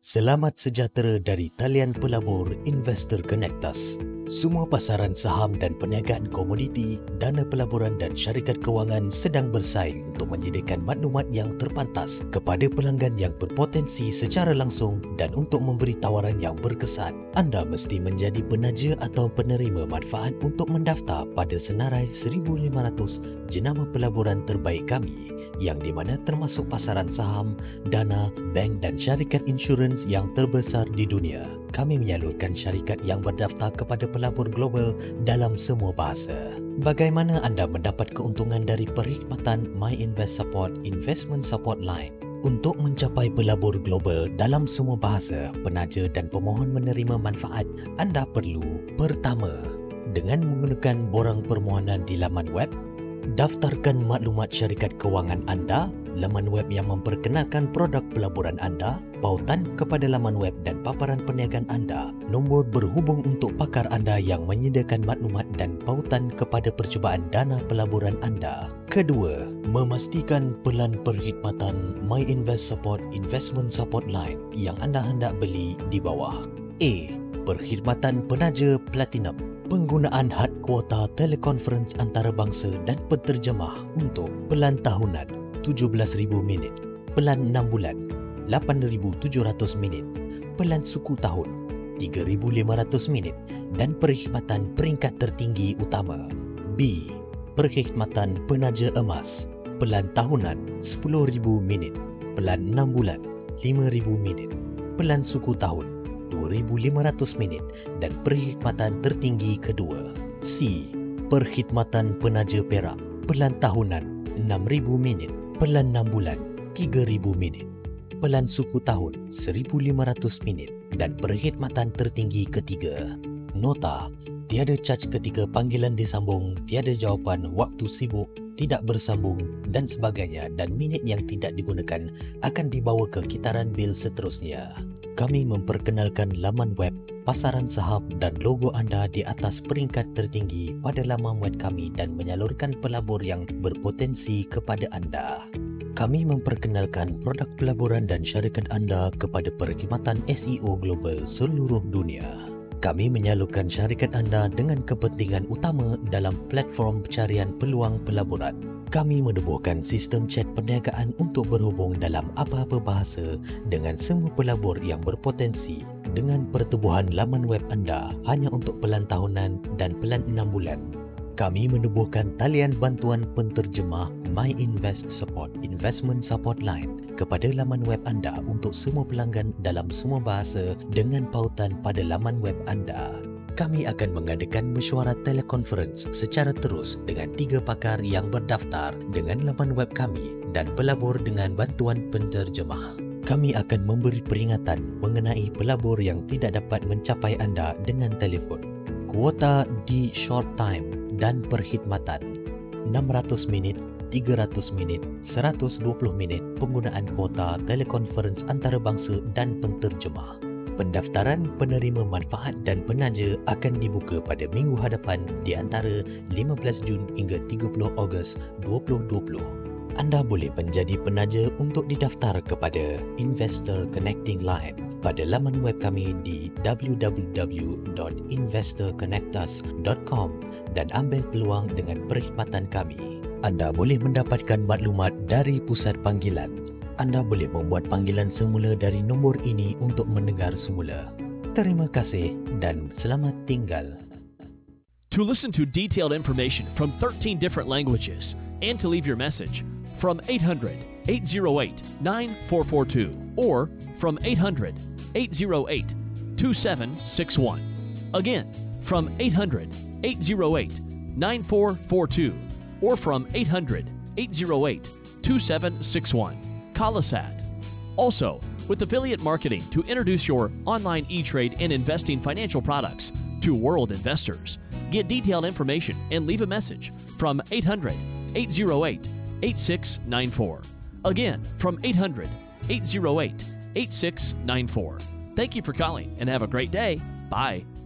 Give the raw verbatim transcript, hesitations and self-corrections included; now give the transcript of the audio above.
Selamat sejahtera dari talian pelabur Investor Connectus. Semua pasaran saham dan perniagaan komoditi, dana pelaburan dan syarikat kewangan sedang bersaing untuk menyediakan maklumat yang terpantas kepada pelanggan yang berpotensi secara langsung dan untuk memberi tawaran yang berkesan. Anda mesti menjadi penaja atau penerima manfaat untuk mendaftar pada senarai seribu lima ratus jenama pelaburan terbaik kami yang di mana termasuk pasaran saham, dana, bank dan syarikat insurans yang terbesar di dunia. Kami menyalurkan syarikat yang berdaftar kepada pelabur global dalam semua bahasa. Bagaimana anda mendapat keuntungan dari perkhidmatan My Invest Support Investment Support Line? Untuk mencapai pelabur global dalam semua bahasa, penaja dan pemohon menerima manfaat, anda perlu: pertama, dengan menggunakan borang permohonan di laman web, daftarkan maklumat syarikat kewangan anda, laman web yang memperkenalkan produk pelaburan anda, pautan kepada laman web dan paparan perniagaan anda, nombor berhubung untuk pakar anda yang menyediakan maklumat dan pautan kepada percubaan dana pelaburan anda. Kedua, memastikan pelan perkhidmatan My Invest Support Investment Support Line yang anda hendak beli di bawah. A. Perkhidmatan penaja Platinum. Penggunaan had kuota telekonferens antarabangsa dan penterjemah untuk pelan tahunan tujuh belas ribu minit, pelan enam bulan lapan ribu tujuh ratus minit, pelan suku tahun tiga ribu lima ratus minit dan perkhidmatan peringkat tertinggi utama. B. Perkhidmatan penaja emas, pelan tahunan sepuluh ribu minit, pelan enam bulan lima ribu minit, pelan suku tahun dua ribu lima ratus minit dan perkhidmatan tertinggi kedua. C. Perkhidmatan penaja perak, pelan tahunan enam ribu minit, pelan enam bulan tiga ribu minit, pelan suku tahun seribu lima ratus minit dan perkhidmatan tertinggi ketiga. Nota: tiada caj ketika panggilan disambung, tiada jawapan waktu sibuk, tidak bersambung dan sebagainya, dan minit yang tidak digunakan akan dibawa ke kitaran bil seterusnya. Kami memperkenalkan laman web, pasaran saham dan logo anda di atas peringkat tertinggi pada laman web kami dan menyalurkan pelabur yang berpotensi kepada anda. Kami memperkenalkan produk pelaburan dan syarikat anda kepada perkhidmatan S E O global seluruh dunia. Kami menyalurkan syarikat anda dengan kepentingan utama dalam platform pencarian peluang pelaburan. Kami menubuhkan sistem chat perniagaan untuk berhubung dalam apa-apa bahasa dengan semua pelabur yang berpotensi dengan pertubuhan laman web anda hanya untuk pelan tahunan dan pelan enam bulan. Kami menubuhkan talian bantuan penterjemah My Invest Support Investment Support Line kepada laman web anda untuk semua pelanggan dalam semua bahasa dengan pautan pada laman web anda. Kami akan mengadakan mesyuarat telekonferens secara terus dengan tiga pakar yang berdaftar dengan laman web kami dan pelabur dengan bantuan penterjemah. Kami akan memberi peringatan mengenai pelabur yang tidak dapat mencapai anda dengan telefon. Kuota di short time dan perkhidmatan enam ratus minit, tiga ratus minit, seratus dua puluh minit penggunaan kuota telekonferens antarabangsa dan penterjemah. Pendaftaran penerima manfaat dan penaja akan dibuka pada minggu hadapan di antara lima belas Jun hingga tiga puluh Ogos dua ribu dua puluh. Anda boleh menjadi penaja untuk didaftar kepada Investor Connecting Line pada laman web kami di w w w dot investor connectus dot com dan ambil peluang dengan perkhidmatan kami. Anda boleh mendapatkan maklumat dari pusat panggilan. Anda boleh membuat panggilan semula dari nombor ini untuk mendengar semula. Terima kasih dan selamat tinggal. To listen to detailed information from thirteen different languages and to leave your message, from eight hundred, eight oh eight, nine four four two or from eight hundred, eight oh eight, two seven six one. Again, from eight hundred, eight oh eight, nine four four two or from eight hundred, eight oh eight, two seven six one. Call us at. Also, with affiliate marketing to introduce your online e-trade and investing financial products to world investors. Get detailed information and leave a message from eight hundred, eight oh eight, eight six nine four. Again, from eight hundred, eight oh eight, eight six nine four. Thank you for calling and have a great day. Bye.